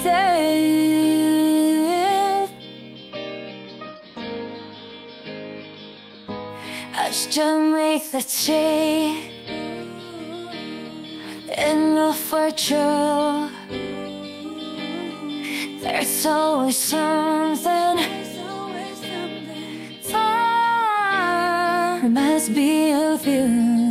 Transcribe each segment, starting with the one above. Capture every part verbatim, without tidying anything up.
safe. I should make the change enough for true. There's always something. There must be a few.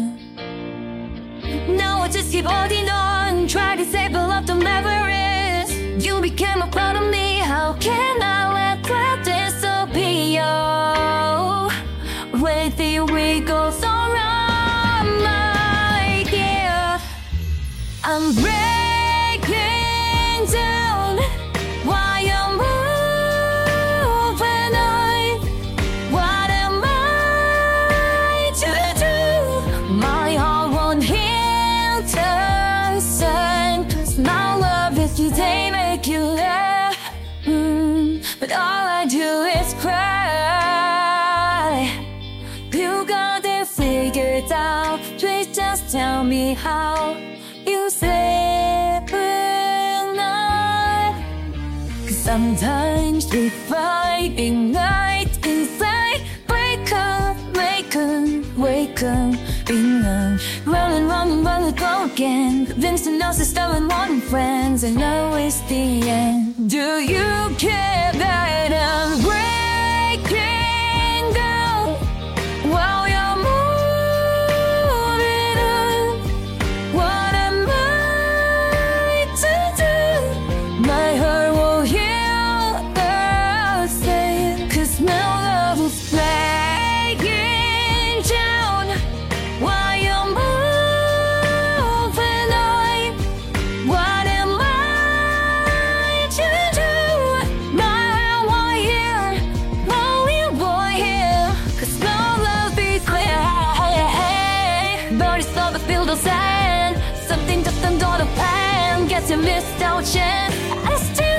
Now I just keep holding on, try to save the love that never is. You became a part of me. How can I let this be? Oh, with you we go so wrong, my dear. I'm breaking down while you're moving on. What am I to do? My heart won't heal the same. 'Cause my love with you, they make you laugh, mm, but all I do is cry. You got it figured out. Please just tell me how you sleep at night. 'Cause sometimes we fight, ignite inside. Break up, make up, wake up, ignite. Running, running, running, go again. Convincing us to stop and wanting friends, and now it's the end. Do you care that I'm breaking down while you're moving on? What am I to do? My heart will heal the same. 'Cause my love is breaking down while you're moving on. What am I to do? My heart will heal, only boy here. 'Cause no love be clear, but it's all the feel the same. Something just under the pan, guess you missed out chance. I still